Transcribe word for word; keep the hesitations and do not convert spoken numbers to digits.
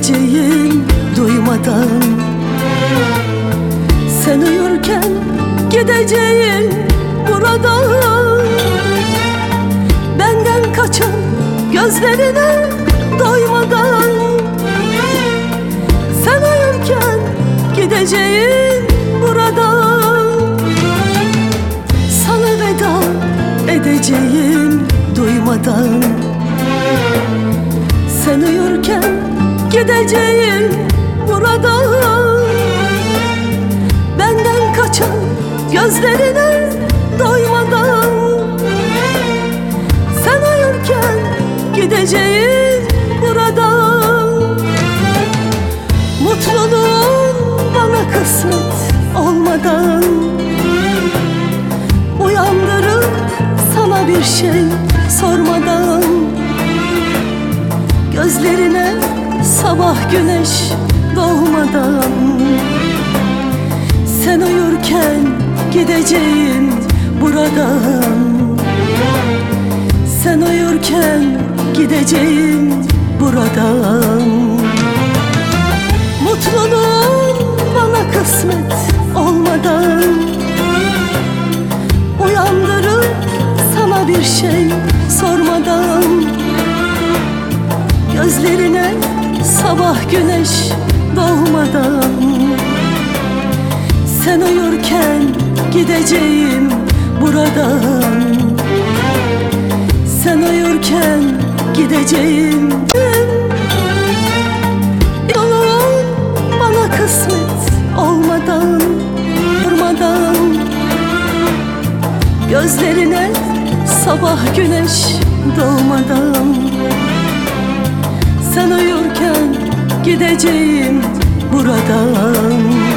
gideceğim duymadan. Sen uyurken gideceğim buradan. Benden kaçan gözlerine doymadan. Sen uyurken gideceğim buradan. Sana veda edeceğim duymadan. Sen uyurken gideceğim buradan. Benden kaçan gözlerine doymadan. Sen uyurken gideceğim buradan. Mutluluğun bana kısmet olmadan. Uyandırıp sana bir şey sormadan. Gözlerine sabah güneş doğmadan. Sen uyurken gideceğim buradan. Sen uyurken gideceğim buradan. Mutluluğun bana kısmet olmadan. Uyandırıp sana bir şey sormadan. Gözlerine sabah güneş doğmadan. Sen uyurken gideceğim buradan. Sen uyurken gideceğim. Yolun bana kısmet olmadan, durmadan. Gözlerine sabah güneş doğmadan. Sen uyurken gideceğim buradan.